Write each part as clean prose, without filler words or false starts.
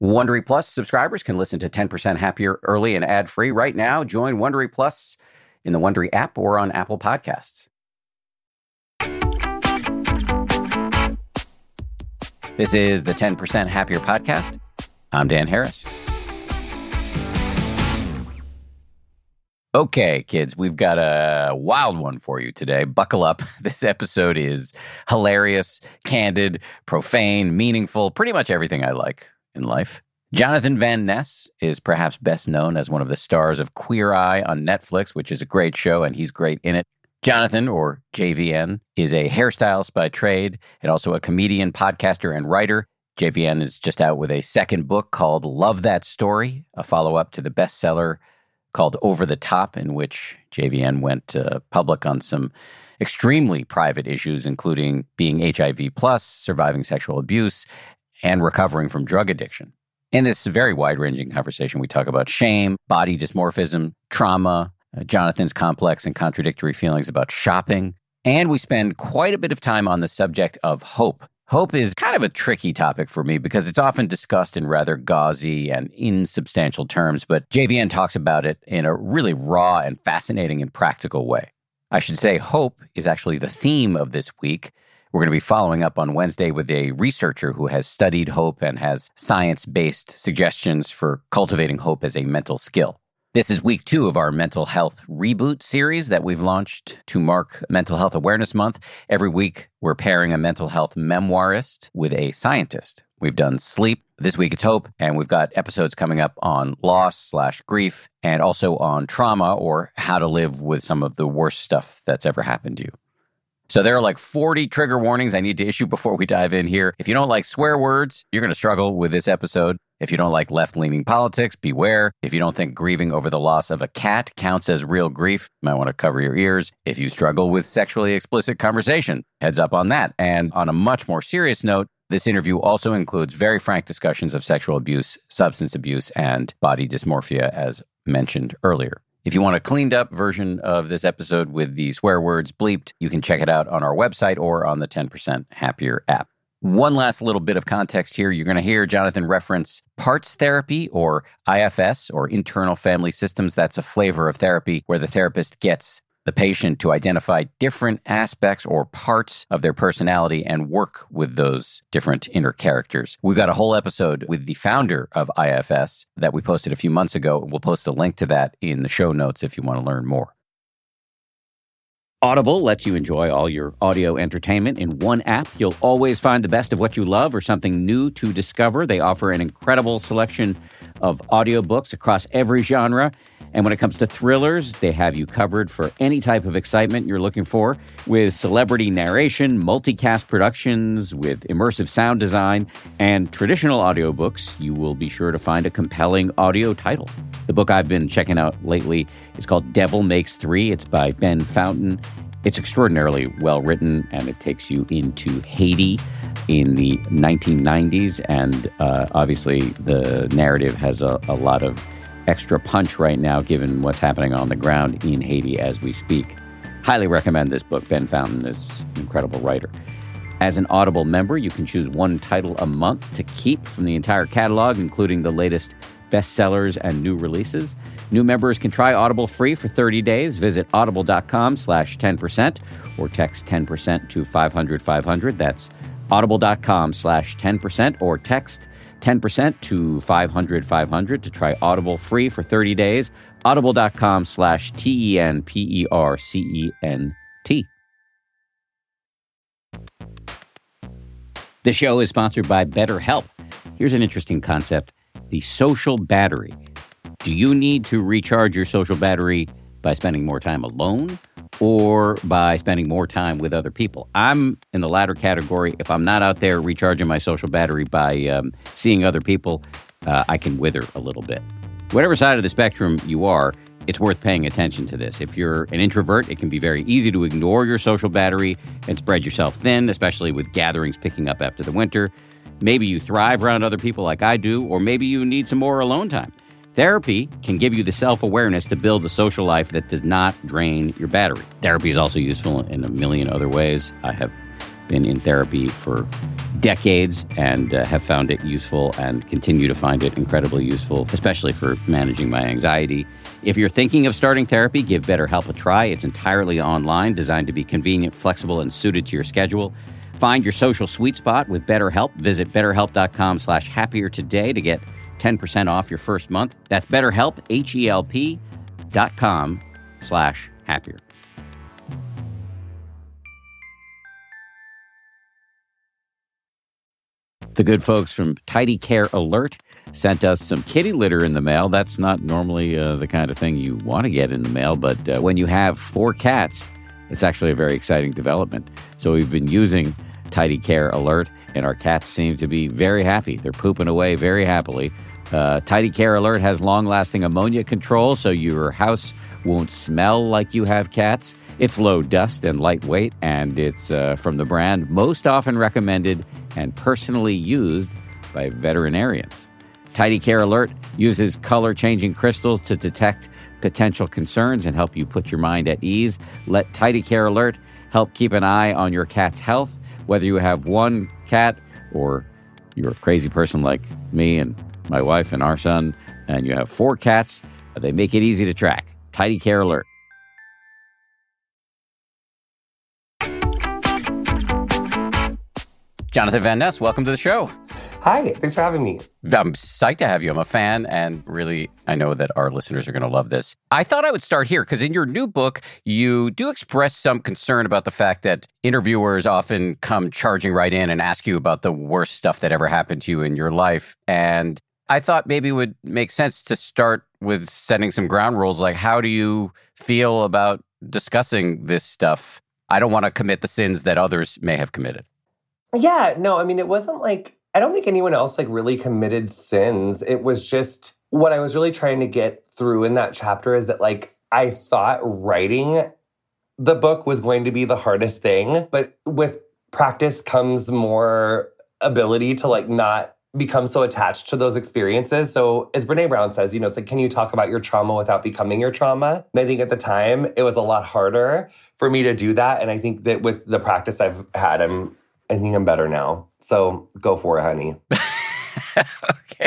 Wondery Plus subscribers can listen to 10% Happier early and ad-free right now. Join Wondery Plus in the Wondery app or on Apple Podcasts. This is the 10% Happier podcast. I'm Dan Harris. Okay, kids, we've got a wild one for you today. Buckle up. This episode is hilarious, candid, profane, meaningful, pretty much everything I like in life. Jonathan Van Ness is perhaps best known as one of the stars of Queer Eye on Netflix, which is a great show, and he's great in it. Jonathan, or JVN, is a hairstylist by trade and also a comedian, podcaster, and writer. JVN is just out with a second book called Love That Story, a follow-up to the bestseller called Over the Top, in which JVN went public on some extremely private issues, including being HIV+, surviving sexual abuse, and recovering from drug addiction. In this very wide-ranging conversation, we talk about shame, body dysmorphism, trauma, Jonathan's complex and contradictory feelings about shopping, and we spend quite a bit of time on the subject of hope. Hope is kind of a tricky topic for me because it's often discussed in rather gauzy and insubstantial terms, but JVN talks about it in a really raw and fascinating and practical way. I should say hope is actually the theme of this week. We're going to be following up on Wednesday with a researcher who has studied hope and has science-based suggestions for cultivating hope as a mental skill. This is week 2 of our Mental Health Reboot series that we've launched to mark Mental Health Awareness Month. Every week, we're pairing a mental health memoirist with a scientist. We've done sleep. This week, it's hope. And we've got episodes coming up on loss/grief and also on trauma, or how to live with some of the worst stuff that's ever happened to you. So there are like 40 trigger warnings I need to issue before we dive in here. If you don't like swear words, you're going to struggle with this episode. If you don't like left-leaning politics, beware. If you don't think grieving over the loss of a cat counts as real grief, you might want to cover your ears. If you struggle with sexually explicit conversation, heads up on that. And on a much more serious note, this interview also includes very frank discussions of sexual abuse, substance abuse, and body dysmorphia, as mentioned earlier. If you want a cleaned up version of this episode with the swear words bleeped, you can check it out on our website or on the 10% Happier app. One last little bit of context here. You're going to hear Jonathan reference parts therapy, or IFS, or internal family systems. That's a flavor of therapy where the therapist gets the patient to identify different aspects or parts of their personality and work with those different inner characters. We've got a whole episode with the founder of IFS that we posted a few months ago. We'll post a link to that in the show notes if you want to learn more. Audible lets you enjoy all your audio entertainment in one app. You'll always find the best of what you love or something new to discover. They offer an incredible selection of audiobooks across every genre. And when it comes to thrillers, they have you covered for any type of excitement you're looking for, with celebrity narration, multicast productions, with immersive sound design, and traditional audiobooks. You will be sure to find a compelling audio title. The book I've been checking out lately is called Devil Makes Three. It's by Ben Fountain. It's extraordinarily well written, and it takes you into Haiti in the 1990s. And obviously, the narrative has a lot of extra punch right now, given what's happening on the ground in Haiti as we speak. Highly recommend this book. Ben Fountain is an incredible writer. As an Audible member, you can choose one title a month to keep from the entire catalog, including the latest bestsellers and new releases. New members can try Audible free for 30 days. Visit audible.com/10% or text 10% to 500-500. That's audible.com/10% or text 10% to 500-500 to try Audible free for 30 days. Audible.com/TENPERCENT. The show is sponsored by BetterHelp. Here's an interesting concept: the social battery. Do you need to recharge your social battery by spending more time alone or by spending more time with other people? I'm in the latter category. If I'm not out there recharging my social battery by seeing other people, I can wither a little bit. Whatever side of the spectrum you are, it's worth paying attention to this. If you're an introvert, it can be very easy to ignore your social battery and spread yourself thin, especially with gatherings picking up after the winter. Maybe you thrive around other people like I do, or maybe you need some more alone time. Therapy can give you the self-awareness to build a social life that does not drain your battery. Therapy is also useful in a million other ways. I have been in therapy for decades and have found it useful and continue to find it incredibly useful, especially for managing my anxiety. If you're thinking of starting therapy, give BetterHelp a try. It's entirely online, designed to be convenient, flexible, and suited to your schedule. Find your social sweet spot with BetterHelp. Visit BetterHelp.com/happier today to get 10% off your first month. That's BetterHelp, HELP.com/happier. The good folks from Tidy Care Alert sent us some kitty litter in the mail. That's not normally the kind of thing you want to get in the mail, but when you have 4 cats, it's actually a very exciting development. So we've been using Tidy Care Alert, and our cats seem to be very happy. They're pooping away very happily. Tidy Care Alert has long-lasting ammonia control, so your house won't smell like you have cats. It's low dust and lightweight, and it's from the brand most often recommended and personally used by veterinarians. Tidy Care Alert uses color-changing crystals to detect potential concerns and help you put your mind at ease. Let Tidy Care Alert help keep an eye on your cat's health, whether you have one cat or you're a crazy person like me and my wife and our son, and you have 4 cats. They make it easy to track. Tidy Care Alert. Jonathan Van Ness, welcome to the show. Hi, thanks for having me. I'm psyched to have you. I'm a fan, and really, I know that our listeners are going to love this. I thought I would start here, because in your new book, you do express some concern about the fact that interviewers often come charging right in and ask you about the worst stuff that ever happened to you in your life. And I thought maybe it would make sense to start with setting some ground rules, like how do you feel about discussing this stuff? I don't want to commit the sins that others may have committed. Yeah, no, I mean, it wasn't like, I don't think anyone else like really committed sins. It was just what I was really trying to get through in that chapter is that like, I thought writing the book was going to be the hardest thing, but with practice comes more ability to like not become so attached to those experiences. So as Brené Brown says, it's like, can you talk about your trauma without becoming your trauma? And I think at the time it was a lot harder for me to do that. And I think that with the practice I've had, I think I'm better now. So go for it, honey. Okay.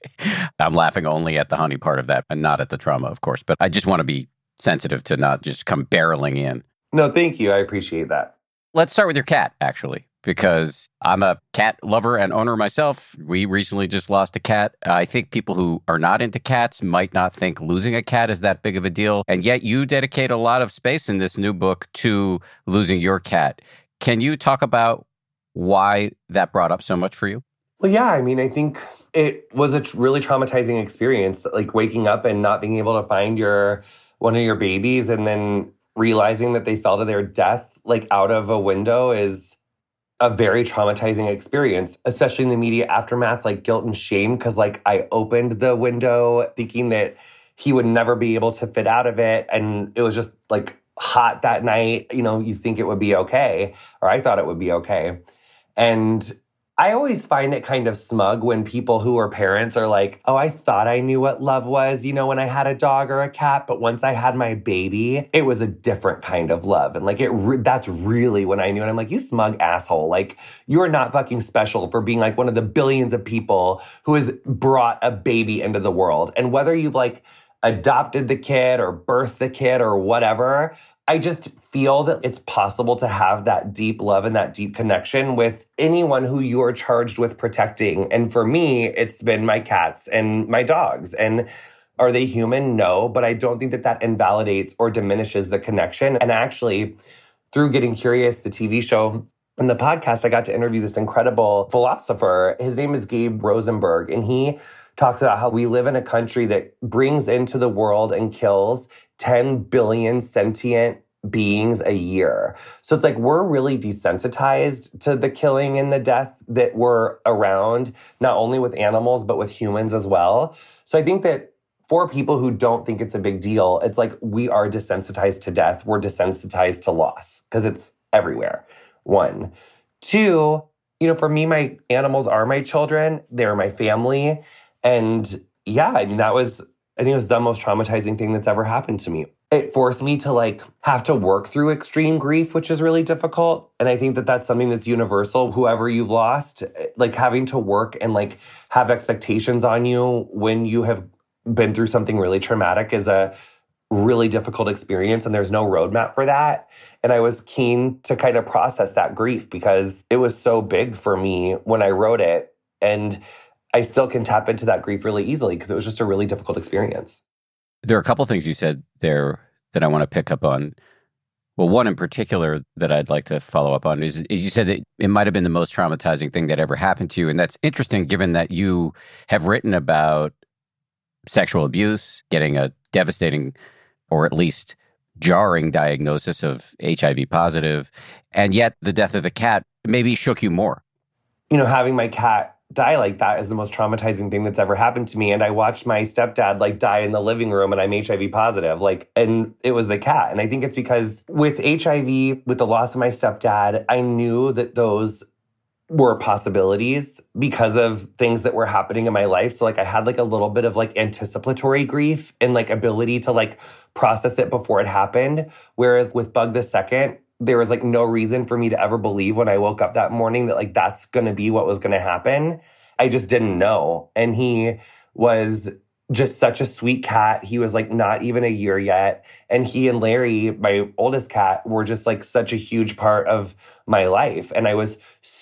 I'm laughing only at the honey part of that and not at the trauma, of course. But I just want to be sensitive to not just come barreling in. No, thank you. I appreciate that. Let's start with your cat, actually, because I'm a cat lover and owner myself. We recently just lost a cat. I think people who are not into cats might not think losing a cat is that big of a deal. And yet you dedicate a lot of space in this new book to losing your cat. Can you talk about why that brought up so much for you? Well, yeah, I mean, I think it was a really traumatizing experience, like waking up and not being able to find one of your babies and then realizing that they fell to their death, like out of a window is a very traumatizing experience, especially in the immediate aftermath, like guilt and shame. Cause like I opened the window thinking that he would never be able to fit out of it. And it was just like hot that night. You think it would be okay, or I thought it would be okay. And I always find it kind of smug when people who are parents are like, oh, I thought I knew what love was, when I had a dog or a cat. But once I had my baby, it was a different kind of love. And like, that's really when I knew. And I'm like, you smug asshole. Like, you're not fucking special for being like one of the billions of people who has brought a baby into the world. And whether you've like adopted the kid or birthed the kid or whatever, I just feel that it's possible to have that deep love and that deep connection with anyone who you are charged with protecting. And for me, it's been my cats and my dogs. And are they human? No, but I don't think that invalidates or diminishes the connection. And actually, through Getting Curious, the TV show and the podcast, I got to interview this incredible philosopher. His name is Gabe Rosenberg, and he talks about how we live in a country that brings into the world and kills 10 billion sentient beings a year. So it's like we're really desensitized to the killing and the death that we're around, not only with animals, but with humans as well. So I think that for people who don't think it's a big deal, it's like we are desensitized to death. We're desensitized to loss because it's everywhere. 1. 2, for me, my animals are my children. They're my family. And yeah, I think it was the most traumatizing thing that's ever happened to me. it forced me to like have to work through extreme grief, which is really difficult. And I think that that's something that's universal. Whoever you've lost, like having to work and like have expectations on you when you have been through something really traumatic is a really difficult experience, and there's no roadmap for that. And I was keen to kind of process that grief because it was so big for me when I wrote it. And I still can tap into that grief really easily because it was just a really difficult experience. There are a couple things you said there that I want to pick up on. Well, one in particular that I'd like to follow up on is you said that it might have been the most traumatizing thing that ever happened to you. And that's interesting given that you have written about sexual abuse, getting a devastating or at least jarring diagnosis of HIV positive, and yet the death of the cat maybe shook you more. You know, having my cat die like that is the most traumatizing thing that's ever happened to me. And I watched my stepdad like die in the living room and I'm HIV positive, and it was the cat. And I think it's because with HIV, with the loss of my stepdad, I knew that those were possibilities because of things that were happening in my life. So like I had like a little bit of like anticipatory grief and like ability to like process it before it happened. Whereas with Bug the Second, there was like no reason for me to ever believe when I woke up that morning that like that's going to be what was going to happen. I just didn't know. And he was just such a sweet cat. He was like not even a year yet. And he and Larry, my oldest cat, were just like such a huge part of my life. And I was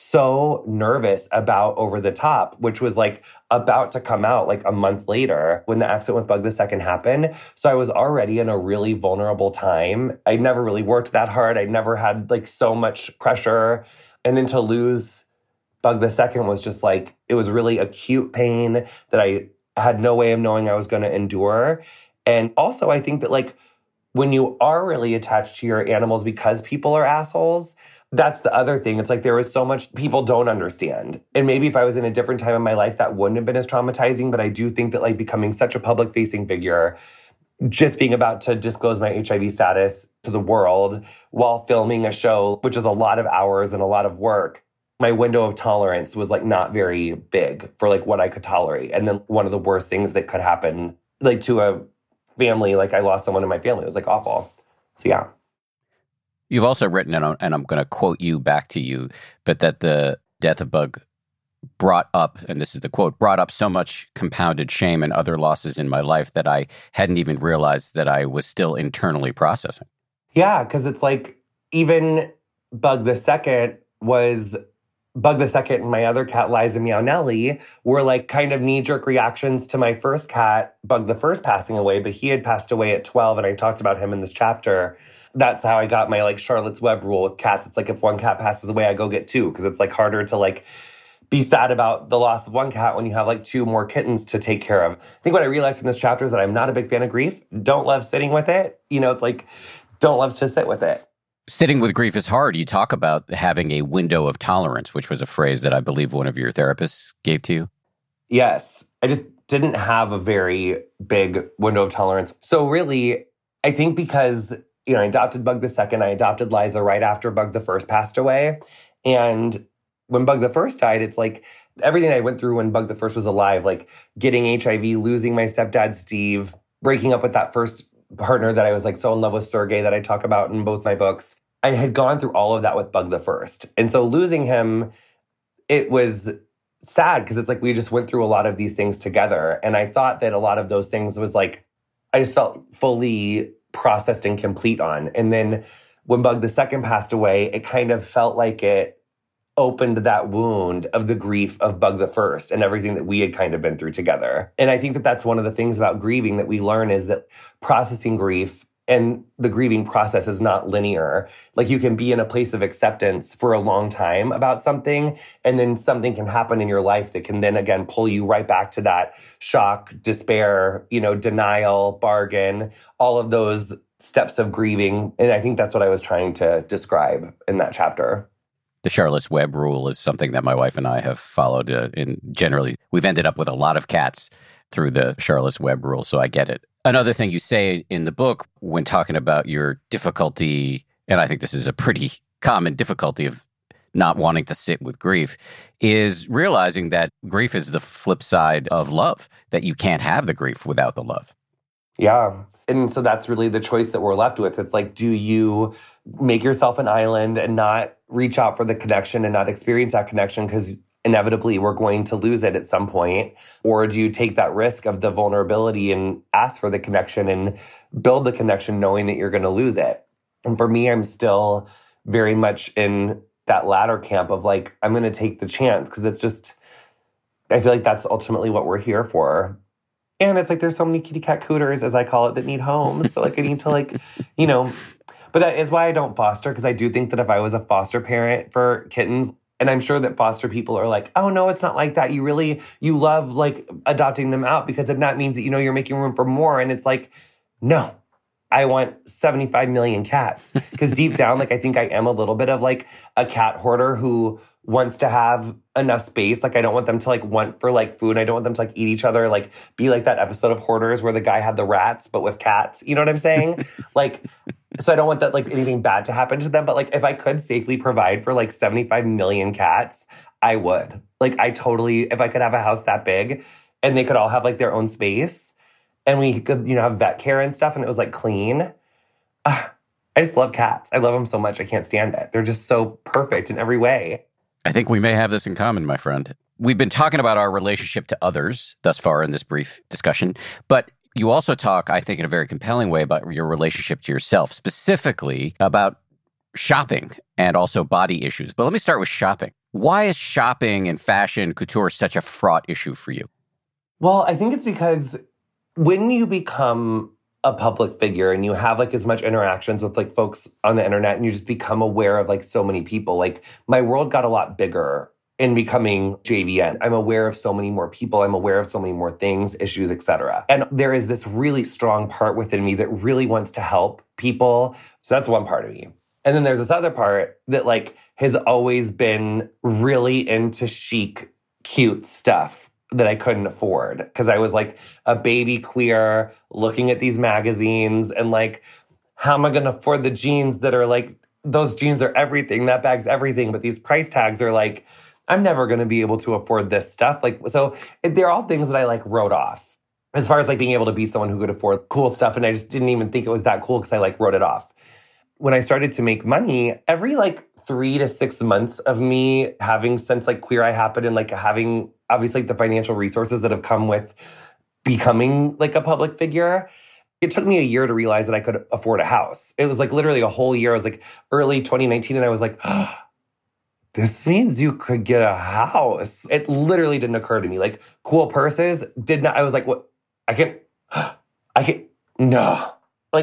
so nervous about Over the Top, which was like about to come out like a month later when the accident with Bug the Second happened. So I was already in a really vulnerable time. I never really worked that hard. I never had like so much pressure. And then to lose Bug the Second was just like, it was really acute pain that I had no way of knowing I was going to endure. And also, I think that like when you are really attached to your animals because people are assholes, that's the other thing. It's like there was so much people don't understand. And maybe if I was in a different time in my life, that wouldn't have been as traumatizing. But I do think that like becoming such a public facing figure, just being about to disclose my HIV status to the world while filming a show, which is a lot of hours and a lot of work, my window of tolerance was like not very big for like what I could tolerate. And then one of the worst things that could happen like to a family, like I lost someone in my family. It was like awful. So yeah. You've also written, and I'm going to quote you back to you, but that the death of Bug brought up, and this is the quote, brought up so much compounded shame and other losses in my life that I hadn't even realized that I was still internally processing. Yeah, because it's like even Bug the Second and my other cat, Liza Meow Nelly, were like kind of knee-jerk reactions to my first cat, Bug the First, passing away, but he had passed away at 12, and I talked about him in this chapter. That's how I got my like Charlotte's Web rule with cats. It's like if one cat passes away, I go get two, because it's like harder to like be sad about the loss of one cat when you have like two more kittens to take care of. I think what I realized in this chapter is that I'm not a big fan of grief. Don't love sitting with it. You know, it's like, don't love to sit with it. Sitting with grief is hard. You talk about having a window of tolerance, which was a phrase that I believe one of your therapists gave to you. Yes. I just didn't have a very big window of tolerance. So really, I think because, you know, I adopted Bug the Second, I adopted Liza right after Bug the First passed away. And when Bug the First died, it's like everything I went through when Bug the First was alive, like getting HIV, losing my stepdad, Steve, breaking up with that first partner that I was like so in love with, Sergey, that I talk about in both my books. I had gone through all of that with Bug the First. And so losing him, it was sad because it's like we just went through a lot of these things together. And I thought that a lot of those things was like, I just felt fully processed and complete on. And then when Bug the Second passed away, it kind of felt like it opened that wound of the grief of Bug the First and everything that we had kind of been through together. And I think that that's one of the things about grieving that we learn is that processing grief and the grieving process is not linear. Like you can be in a place of acceptance for a long time about something, and then something can happen in your life that can then again pull you right back to that shock, despair, you know, denial, bargain, all of those steps of grieving. And I think that's what I was trying to describe in that chapter. The Charlotte's Web rule is something that my wife and I have followed. And generally, we've ended up with a lot of cats through the Charlotte's Web rule, so I get it. Another thing you say in the book when talking about your difficulty, and I think this is a pretty common difficulty of not wanting to sit with grief, is realizing that grief is the flip side of love, that you can't have the grief without the love. Yeah. And so that's really the choice that we're left with. It's like, do you make yourself an island and not reach out for the connection and not experience that connection because inevitably we're going to lose it at some point? Or do you take that risk of the vulnerability and ask for the connection and build the connection knowing that you're going to lose it? And for me, I'm still very much in that latter camp of like, I'm going to take the chance because it's just, I feel like that's ultimately what we're here for. And it's like, there's so many kitty cat cooters, as I call it, that need homes. So like, I need to like, but that is why I don't foster, because I do think that if I was a foster parent for kittens, and I'm sure that foster people are like, oh no, it's not like that. You love like adopting them out because then that means that, you're making room for more. And it's like, no, I want 75 million cats. Because deep down, like I think I am a little bit of like a cat hoarder who wants to have enough space. Like I don't want them to like want for like food. I don't want them to like eat each other, like be like that episode of Hoarders where the guy had the rats, but with cats. You know what I'm saying? Like, so I don't want that like anything bad to happen to them. But like if I could safely provide for like 75 million cats, I would. Like I totally, if I could have a house that big and they could all have like their own space and we could, have vet care and stuff and it was like clean. I just love cats. I love them so much. I can't stand it. They're just so perfect in every way. I think we may have this in common, my friend. We've been talking about our relationship to others thus far in this brief discussion, but you also talk, I think, in a very compelling way about your relationship to yourself, specifically about shopping and also body issues. But let me start with shopping. Why is shopping and fashion couture such a fraught issue for you? Well, I think it's because when you become a public figure and you have like as much interactions with like folks on the internet and you just become aware of like so many people, like my world got a lot bigger in becoming JVN. I'm aware of so many more people. I'm aware of so many more things, issues, etc. And there is this really strong part within me that really wants to help people. So that's one part of me. And then there's this other part that like has always been really into chic, cute stuff that I couldn't afford because I was like a baby queer looking at these magazines and like, how am I going to afford the jeans that are like, those jeans are everything, that bag's everything, but these price tags are like, I'm never going to be able to afford this stuff. Like, so they're all things that I like wrote off as far as like being able to be someone who could afford cool stuff. And I just didn't even think it was that cool because I like wrote it off. When I started to make money, every like 3 to 6 months of me having since like Queer Eye happened and like having obviously like, the financial resources that have come with becoming like a public figure, it took me a year to realize that I could afford a house. It was like literally a whole year. I was like early 2019 and I was like, oh, this means you could get a house. It literally didn't occur to me. Like cool purses did not, I was like, what? I can't, no.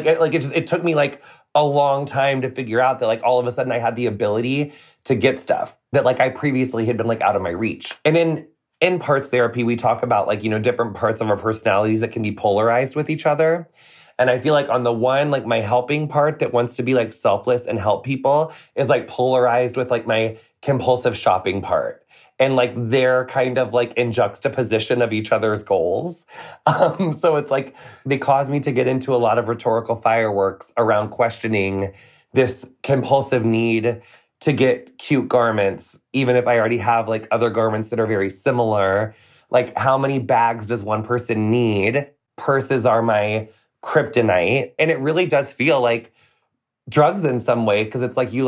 It took me like a long time to figure out that like all of a sudden I had the ability to get stuff that like I previously had been like out of my reach. And in parts therapy, we talk about like, different parts of our personalities that can be polarized with each other. And I feel like on the one, like my helping part that wants to be like selfless and help people is like polarized with like my compulsive shopping part. And like they're kind of like in juxtaposition of each other's goals. So it's like they cause me to get into a lot of rhetorical fireworks around questioning this compulsive need to get cute garments, even if I already have like other garments that are very similar. Like how many bags does one person need? Purses are my kryptonite. And it really does feel like drugs in some way because it's like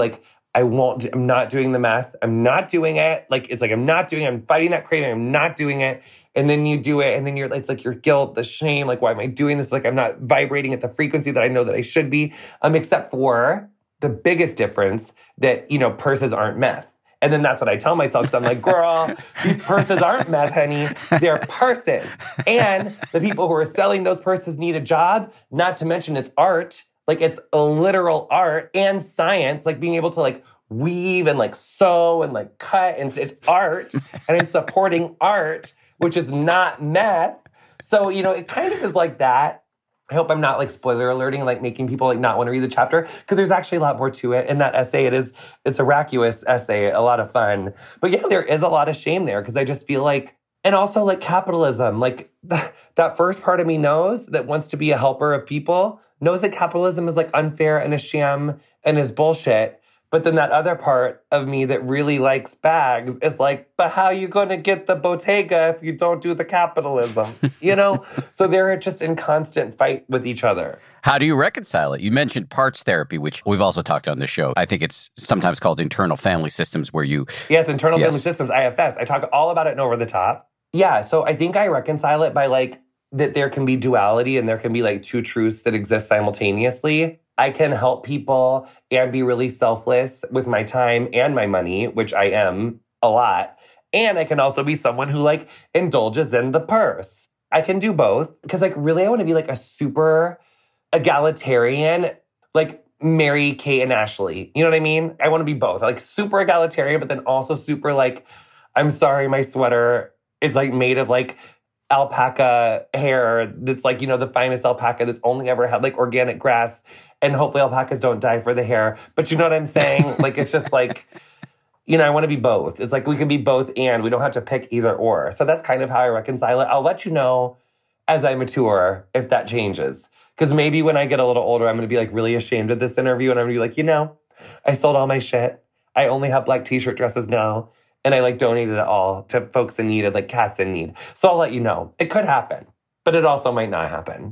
I'm not doing the meth. I'm not doing it. Like, it's like, I'm fighting that craving. I'm not doing it. And then you do it. And then it's like your guilt, the shame. Like, why am I doing this? Like, I'm not vibrating at the frequency that I know that I should be. Except for the biggest difference that, purses aren't meth. And then that's what I tell myself. Because I'm like, girl, these purses aren't meth, honey. They're purses. And the people who are selling those purses need a job. Not to mention it's art. Like it's a literal art and science, like being able to like weave and like sew and like cut. And it's art and I'm supporting art, which is not meth. So, it kind of is like that. I hope I'm not like spoiler alerting, like making people like not want to read the chapter because there's actually a lot more to it. In that essay, it's a vacuous essay, a lot of fun. But yeah, there is a lot of shame there because I just feel like, and also like capitalism, like that first part of me knows that wants to be a helper of people, knows that capitalism is like unfair and a sham and is bullshit. But then that other part of me that really likes bags is like, but how are you going to get the Bottega if you don't do the capitalism? You know? So they're just in constant fight with each other. How do you reconcile it? You mentioned parts therapy, which we've also talked on this show. I think it's sometimes called internal family systems where you... Yes, internal family systems, IFS. I talk all about it in Over the Top. Yeah, so I think I reconcile it by like that there can be duality and there can be like two truths that exist simultaneously. I can help people and be really selfless with my time and my money, which I am a lot. And I can also be someone who like indulges in the purse. I can do both because like really I want to be like a super egalitarian, like Mary, Kate, and Ashley. You know what I mean? I want to be both. Like super egalitarian, but then also super like, I'm sorry, my sweater is like made of like alpaca hair that's like, you know, the finest alpaca that's only ever had like organic grass. And hopefully alpacas don't die for the hair. But you know what I'm saying? Like, it's just like, you know, I want to be both. It's like we can be both and we don't have to pick either or. So that's kind of how I reconcile it. I'll let you know as I mature if that changes. Because maybe when I get a little older, I'm going to be like really ashamed of this interview. And I'm going to be like, you know, I sold all my shit. I only have black t-shirt dresses now. And I like donated it all to folks in need, like cats in need. So I'll let you know. It could happen. But it also might not happen.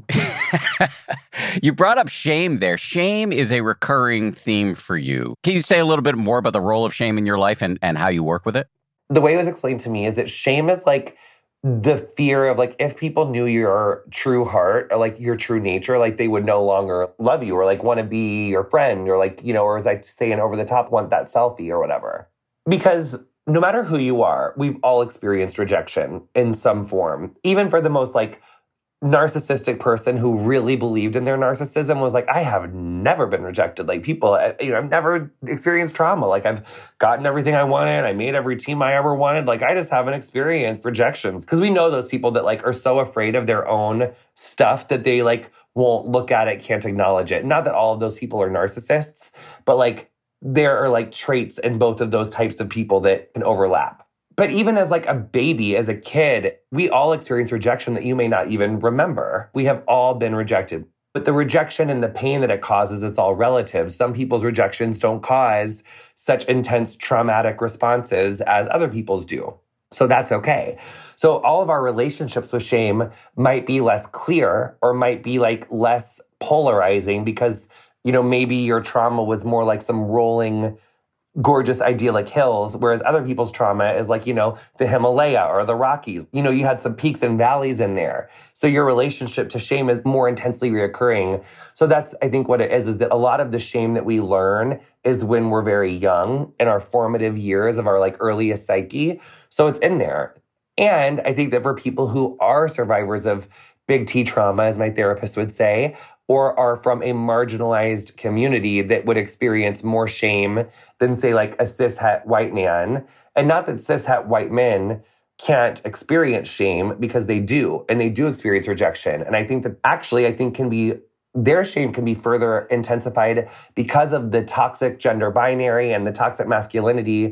You brought up shame there. Shame is a recurring theme for you. Can you say a little bit more about the role of shame in your life and how you work with it? The way it was explained to me is that shame is like the fear of like, if people knew your true heart or like your true nature, like they would no longer love you or like want to be your friend or like, you know, or as I say in Over the Top, want that selfie or whatever. Because no matter who you are, we've all experienced rejection in some form. Even for the most like narcissistic person who really believed in their narcissism was like, I have never been rejected. Like people, you know, I've never experienced trauma. Like I've gotten everything I wanted. I made every team I ever wanted. Like I just haven't experienced rejections. Because we know those people that like are so afraid of their own stuff that they like won't look at it, can't acknowledge it. Not that all of those people are narcissists, but like there are like traits in both of those types of people that can overlap. But even as like a baby, as a kid, we all experience rejection that you may not even remember. We have all been rejected. But the rejection and the pain that it causes, it's all relative. Some people's rejections don't cause such intense traumatic responses as other people's do. So that's okay. So all of our relationships with shame might be less clear or might be like less polarizing because, you know, maybe your trauma was more like some rolling gorgeous idyllic hills, whereas other people's trauma is like, you know, the Himalaya or the Rockies. You know, you had some peaks and valleys in there. So your relationship to shame is more intensely reoccurring. So that's, I think what it is that a lot of the shame that we learn is when we're very young in our formative years of our like earliest psyche. So it's in there. And I think that for people who are survivors of big T trauma, as my therapist would say, or are from a marginalized community that would experience more shame than, say, like a cishet white man. And not that cishet white men can't experience shame, because they do, and they do experience rejection. And I think that actually, their shame can be further intensified because of the toxic gender binary and the toxic masculinity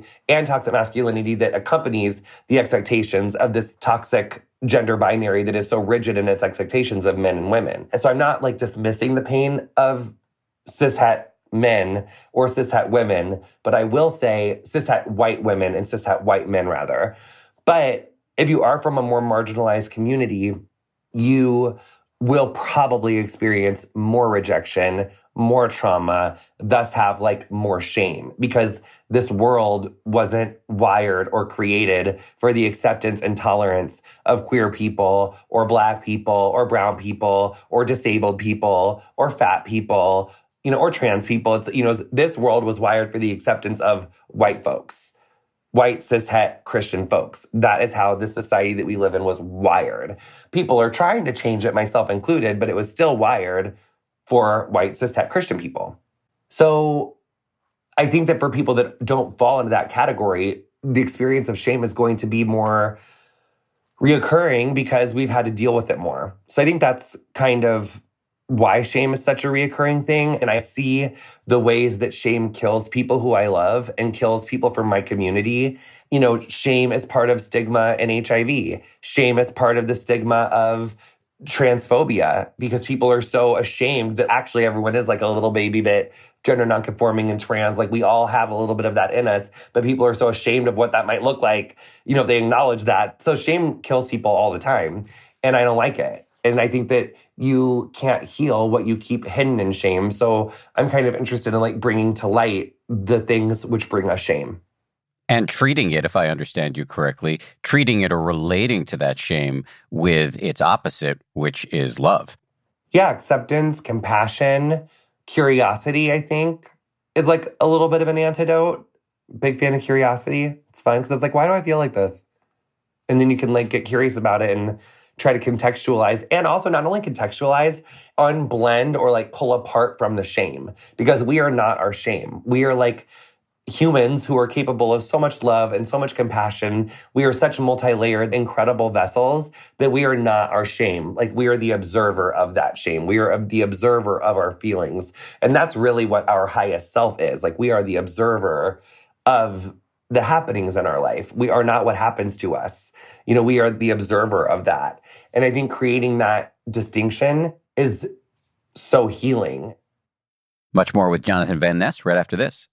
that accompanies the expectations of this toxic gender binary that is so rigid in its expectations of men and women. And so I'm not like dismissing the pain of cishet men or cishet women, but I will say cishet white women and cishet white men rather. But if you are from a more marginalized community, you will probably experience more rejection, more trauma, thus have like more shame, because this world wasn't wired or created for the acceptance and tolerance of queer people or Black people or brown people or disabled people or fat people, you know, or trans people. It's, you know, this world was wired for the acceptance of white folks. White, cishet, Christian folks. That is how the society that we live in was wired. People are trying to change it, myself included, but it was still wired for white, cishet, Christian people. So I think that for people that don't fall into that category, the experience of shame is going to be more reoccurring because we've had to deal with it more. So I think that's kind of why shame is such a reoccurring thing. And I see the ways that shame kills people who I love and kills people from my community. You know, shame is part of stigma in HIV. Shame is part of the stigma of transphobia because people are so ashamed that actually everyone is like a little baby bit gender nonconforming and trans. Like we all have a little bit of that in us, but people are so ashamed of what that might look like. You know, they acknowledge that. So shame kills people all the time. And I don't like it. And I think that you can't heal what you keep hidden in shame. So I'm kind of interested in like bringing to light the things which bring us shame. And treating it, if I understand you correctly, treating it or relating to that shame with its opposite, which is love. Yeah, acceptance, compassion, curiosity, I think, is like a little bit of an antidote. Big fan of curiosity. It's fun because it's like, why do I feel like this? And then you can like get curious about it and try to contextualize, and also not only contextualize, unblend or like pull apart from the shame, because we are not our shame. We are like humans who are capable of so much love and so much compassion. We are such multi-layered, incredible vessels that we are not our shame. Like we are the observer of that shame. We are the observer of our feelings. And that's really what our highest self is. Like we are the observer of the happenings in our life. We are not what happens to us. You know, we are the observer of that. And I think creating that distinction is so healing. Much more with Jonathan Van Ness right after this.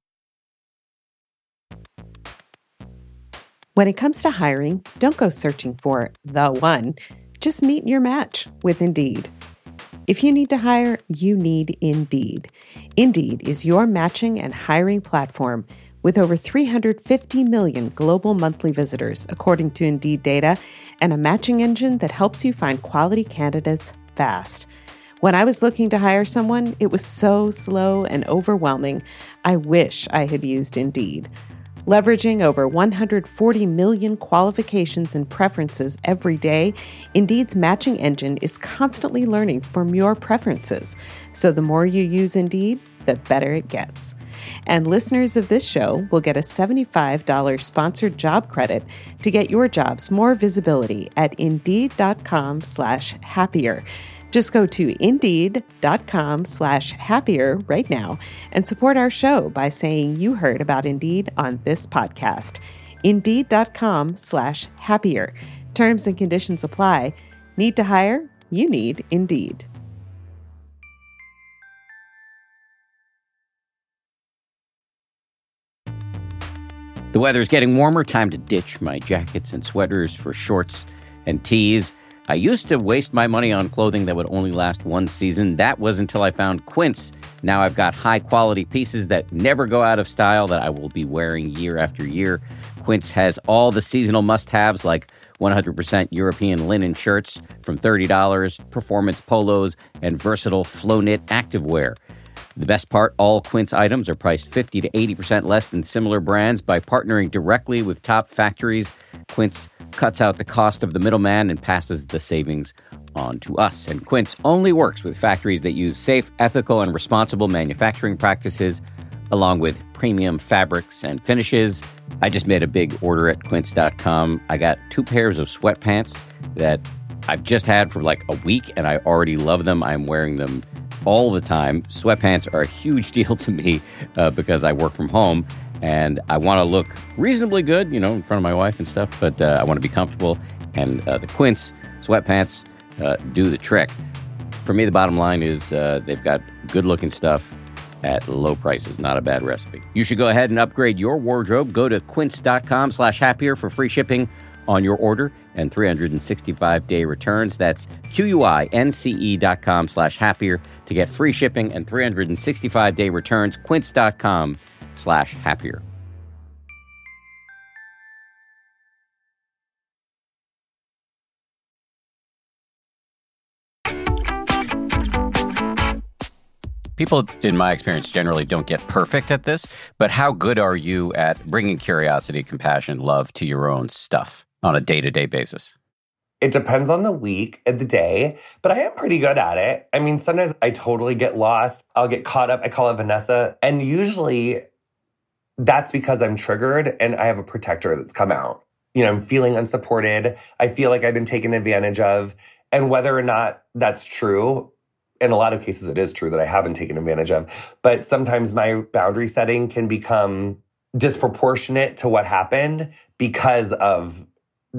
When it comes to hiring, don't go searching for the one. Just meet your match with Indeed. If you need to hire, you need Indeed. Indeed is your matching and hiring platform with over 350 million global monthly visitors, according to Indeed data, and a matching engine that helps you find quality candidates fast. When I was looking to hire someone, it was so slow and overwhelming. I wish I had used Indeed. Leveraging over 140 million qualifications and preferences every day, Indeed's matching engine is constantly learning from your preferences. So the more you use Indeed, the better it gets. And listeners of this show will get a $75 sponsored job credit to get your jobs more visibility at Indeed.com/happier. Just go to Indeed.com/happier right now and support our show by saying you heard about Indeed on this podcast. Indeed.com/happier. Terms and conditions apply. Need to hire? You need Indeed. The weather's getting warmer. Time to ditch my jackets and sweaters for shorts and tees. I used to waste my money on clothing that would only last one season. That was until I found Quince. Now I've got high-quality pieces that never go out of style that I will be wearing year after year. Quince has all the seasonal must-haves like 100% European linen shirts from $30, performance polos, and versatile flow-knit activewear. The best part, all Quince items are priced 50 to 80% less than similar brands. By partnering directly with top factories, Quince cuts out the cost of the middleman and passes the savings on to us. And Quince only works with factories that use safe, ethical, and responsible manufacturing practices, along with premium fabrics and finishes. I just made a big order at quince.com. I got 2 pairs of sweatpants that I've just had for like a week, and I already love them. I'm wearing them all the time. Sweatpants are a huge deal to me because I work from home and I want to look reasonably good, you know, in front of my wife and stuff, but I want to be comfortable. And the Quince sweatpants do the trick. For me, the bottom line is they've got good looking stuff at low prices. Not a bad recipe. You should go ahead and upgrade your wardrobe. Go to quince.com/happier for free shipping on your order and 365-day returns. That's QUINCE.com/happier to get free shipping and 365-day returns. Quince.com/happier. People, in my experience, generally don't get perfect at this, but how good are you at bringing curiosity, compassion, love to your own stuff on a day-to-day basis? It depends on the week and the day, but I am pretty good at it. I mean, sometimes I totally get lost. I'll get caught up. I call it Vanessa. And usually that's because I'm triggered and I have a protector that's come out. You know, I'm feeling unsupported. I feel like I've been taken advantage of. And whether or not that's true, in a lot of cases it is true that I have been taken advantage of. But sometimes my boundary setting can become disproportionate to what happened because of that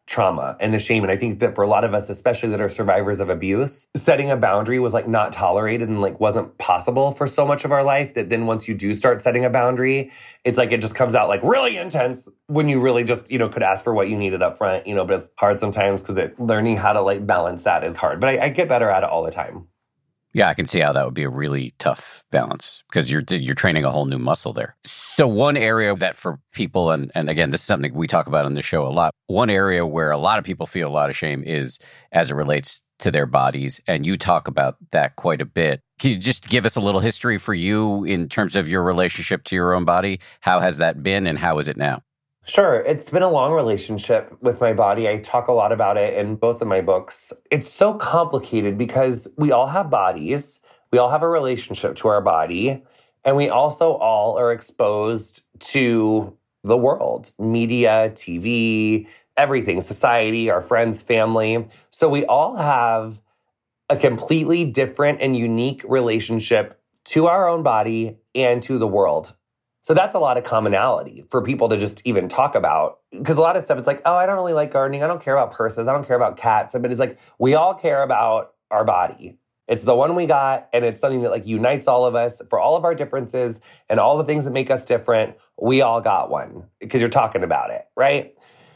trauma and the shame. And I think that for a lot of us, especially that are survivors of abuse, setting a boundary was like not tolerated and like wasn't possible for so much of our life that then once you do start setting a boundary, it's like it just comes out like really intense when you really just, could ask for what you needed up front, but it's hard sometimes because learning how to like balance that is hard. But I get better at it all the time. Yeah, I can see how that would be a really tough balance because you're training a whole new muscle there. So one area that for people, and again, this is something we talk about on the show a lot, one area where a lot of people feel a lot of shame is as it relates to their bodies. And you talk about that quite a bit. Can you just give us a little history for you in terms of your relationship to your own body? How has that been and how is it now? Sure. It's been a long relationship with my body. I talk a lot about it in both of my books. It's so complicated because we all have bodies. We all have a relationship to our body. And we also all are exposed to the world, media, TV, everything, society, our friends, family. So we all have a completely different and unique relationship to our own body and to the world. So that's a lot of commonality for people to just even talk about. Because a lot of stuff, it's like, oh, I don't really like gardening. I don't care about purses. I don't care about cats. But it's like, we all care about our body. It's the one we got. And it's something that like unites all of us for all of our differences and all the things that make us different. We all got one because you're talking about it, right?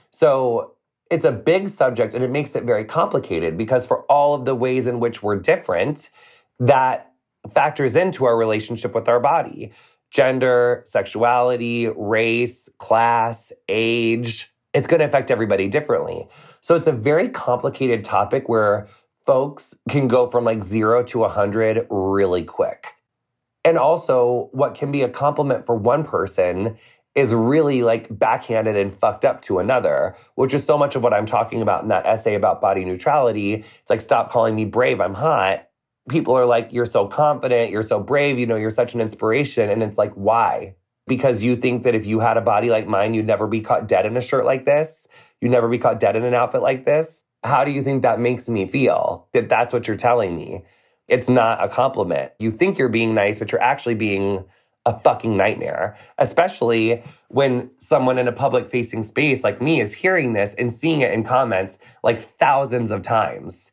So it's a big subject and it makes it very complicated because for all of the ways in which we're different, that factors into our relationship with our body. Gender, sexuality, race, class, age, it's going to affect everybody differently. So it's a very complicated topic where folks can go from like 0 to 100 really quick. And also what can be a compliment for one person is really like backhanded and fucked up to another, which is so much of what I'm talking about in that essay about body neutrality. It's like, stop calling me brave, I'm hot. People are like, you're so confident, you're so brave, you're such an inspiration. And it's like, why? Because you think that if you had a body like mine, you'd never be caught dead in a shirt like this? You'd never be caught dead in an outfit like this? How do you think that makes me feel? That that's what you're telling me? It's not a compliment. You think you're being nice, but you're actually being a fucking nightmare. Especially when someone in a public-facing space like me is hearing this and seeing it in comments like thousands of times,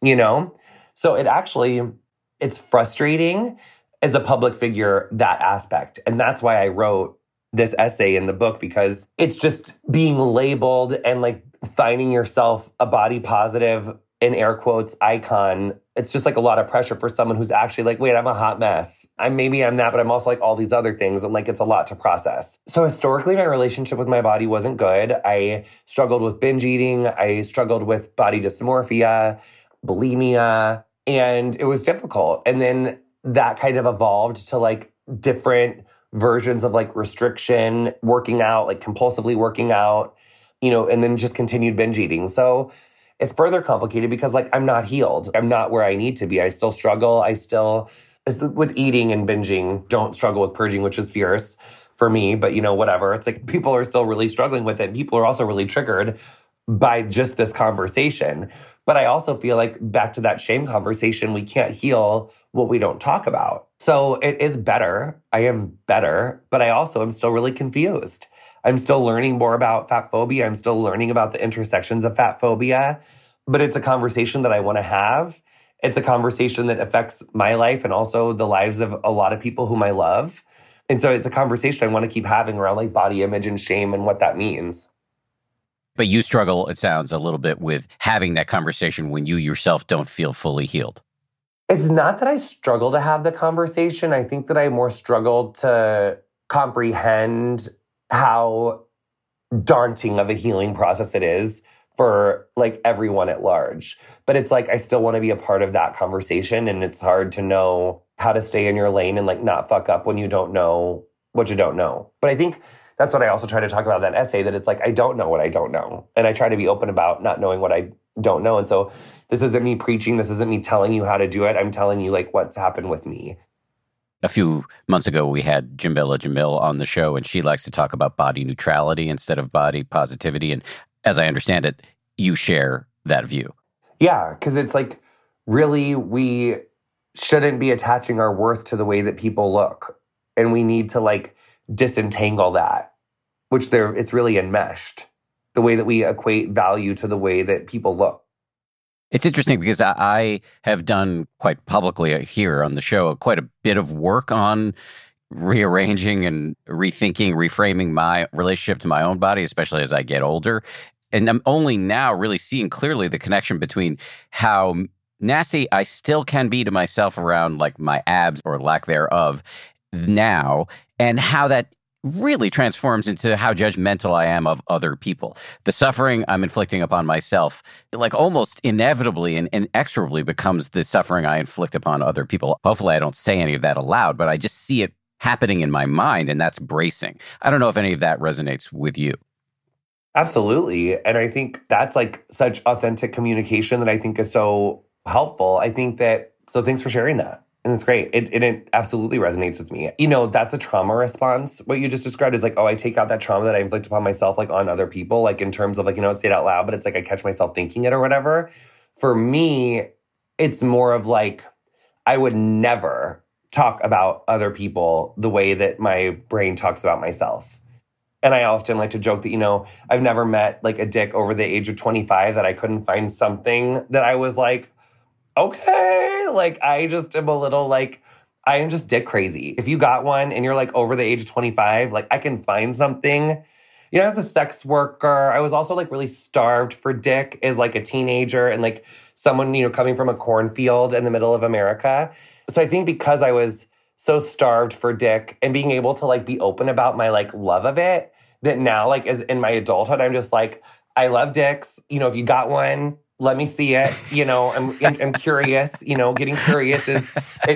So it's frustrating as a public figure, that aspect. And that's why I wrote this essay in the book, because it's just being labeled and like finding yourself a body positive, in air quotes, icon. It's just like a lot of pressure for someone who's actually like, wait, I'm a hot mess. Maybe I'm that, but I'm also like all these other things. And like, it's a lot to process. So historically, my relationship with my body wasn't good. I struggled with binge eating. I struggled with body dysmorphia, bulimia. And it was difficult. And then that kind of evolved to like different versions of like restriction, working out, like compulsively working out, and then just continued binge eating. So it's further complicated because like I'm not healed. I'm not where I need to be. I still struggle. With eating and binging, don't struggle with purging, which is fierce for me. But whatever. It's like people are still really struggling with it. People are also really triggered by just this conversation. But I also feel like back to that shame conversation, we can't heal what we don't talk about. So it is better. I am better, but I also am still really confused. I'm still learning more about fat phobia. I'm still learning about the intersections of fat phobia, but it's a conversation that I want to have. It's a conversation that affects my life and also the lives of a lot of people whom I love. And so it's a conversation I want to keep having around like body image and shame and what that means. But you struggle, it sounds, a little bit with having that conversation when you yourself don't feel fully healed. It's not that I struggle to have the conversation. I think that I more struggle to comprehend how daunting of a healing process it is for like everyone at large. But it's like, I still want to be a part of that conversation. And it's hard to know how to stay in your lane and like not fuck up when you don't know what you don't know. But I think that's what I also try to talk about in that essay, that it's like, I don't know what I don't know. And I try to be open about not knowing what I don't know. And so this isn't me preaching. This isn't me telling you how to do it. I'm telling you like what's happened with me. A few months ago, we had Jamila Jamil on the show, and she likes to talk about body neutrality instead of body positivity. And as I understand it, you share that view. Yeah, because it's like, really, we shouldn't be attaching our worth to the way that people look. And we need to like disentangle that, which it's really enmeshed. the way that we equate value to the way that people look. It's interesting because I have done quite publicly here on the show quite a bit of work on rearranging and rethinking, reframing my relationship to my own body, especially as I get older. And I'm only now really seeing clearly the connection between how nasty I still can be to myself around like my abs or lack thereof now, and how that really transforms into how judgmental I am of other people. The suffering I'm inflicting upon myself, like almost inevitably and inexorably becomes the suffering I inflict upon other people. Hopefully I don't say any of that aloud, but I just see it happening in my mind, and that's bracing. I don't know if any of that resonates with you. Absolutely. And I think that's like such authentic communication that I think is so helpful. I think that, so thanks for sharing that. And it's great. It absolutely resonates with me. You know, that's a trauma response. What you just described is like, oh, I take out that trauma that I inflict upon myself, like on other people, like in terms of like, you know, say it out loud, but it's like I catch myself thinking it or whatever. For me, it's more of like, I would never talk about other people the way that my brain talks about myself. And I often like to joke that, you know, I've never met like a dick over the age of 25 that I couldn't find something that I was like, okay, like I just am a little like, I am just dick crazy. If you got one and you're like over the age of 25, like I can find something. You know, as a sex worker, I was also like really starved for dick as like a teenager and like someone, you know, coming from a cornfield in the middle of America. So I think because I was so starved for dick and being able to like be open about my like love of it, that now like as in my adulthood, I'm just like, I love dicks. You know, if you got one, let me see it. You know, I'm curious. You know, getting curious is,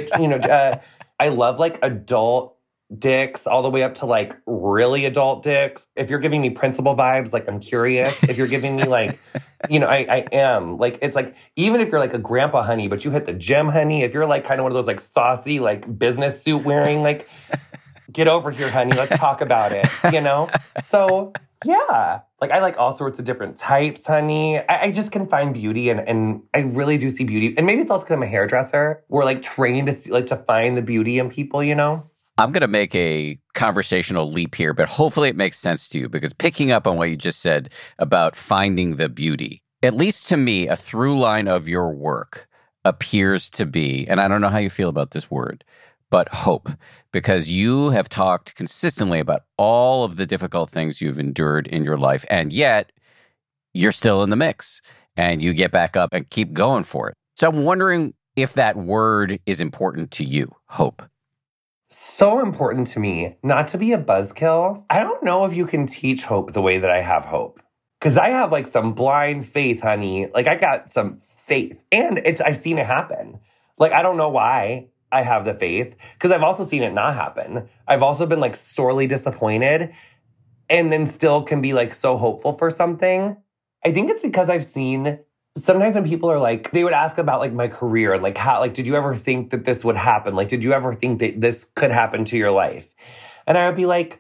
I love like adult dicks all the way up to like really adult dicks. If you're giving me principal vibes, like I'm curious. If you're giving me like, you know, I am. Like, it's like, even if you're like a grandpa honey, but you hit the gym honey, if you're like kind of one of those like saucy, like business suit wearing, like, get over here, honey, let's talk about it, you know? So, yeah. Like, I like all sorts of different types, honey. I just can find beauty, and I really do see beauty. And maybe it's also because I'm a hairdresser. We're like trained to see, like to find the beauty in people, you know? I'm going to make a conversational leap here, but hopefully it makes sense to you, because picking up on what you just said about finding the beauty, at least to me, a through line of your work appears to be, and I don't know how you feel about this word, but hope, because you have talked consistently about all of the difficult things you've endured in your life, and yet you're still in the mix, and you get back up and keep going for it. So I'm wondering if that word is important to you, hope. So important to me, not to be a buzzkill. I don't know if you can teach hope the way that I have hope. Because I have like some blind faith, honey. Like I got some faith, and I've seen it happen. Like, I don't know why I have the faith, because I've also seen it not happen. I've also been like sorely disappointed and then still can be like so hopeful for something. I think it's because I've seen sometimes when people are like, they would ask about like my career and like how, like, did you ever think that this would happen? Like, did you ever think that this could happen to your life? And I would be like,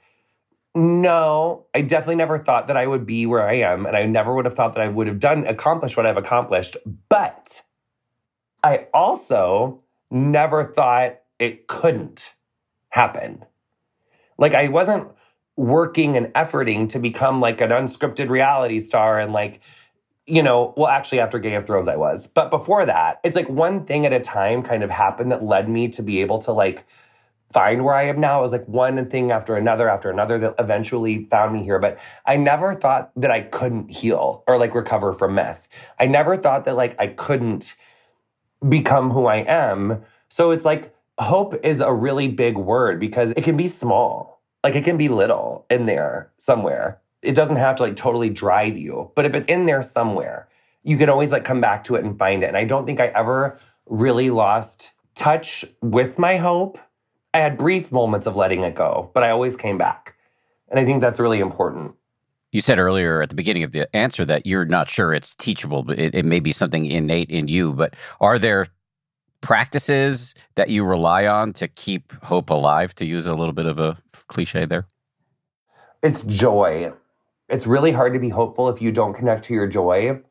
no, I definitely never thought that I would be where I am. And I never would have thought that I would have accomplished what I've accomplished. But I also never thought it couldn't happen. Like, I wasn't working and efforting to become like an unscripted reality star and like, you know, well, actually after Game of Thrones I was. But before that, it's like one thing at a time kind of happened that led me to be able to like find where I am now. It was like one thing after another that eventually found me here. But I never thought that I couldn't heal or like recover from meth. I never thought that like I couldn't become who I am. So it's like hope is a really big word because it can be small. Like it can be little in there somewhere. It doesn't have to like totally drive you. But if it's in there somewhere, you can always like come back to it and find it. And I don't think I ever really lost touch with my hope. I had brief moments of letting it go, but I always came back. And I think that's really important. You said earlier at the beginning of the answer that you're not sure it's teachable, but it may be something innate in you. But are there practices that you rely on to keep hope alive, to use a little bit of a cliche there? It's joy. It's really hard to be hopeful if you don't connect to your joy.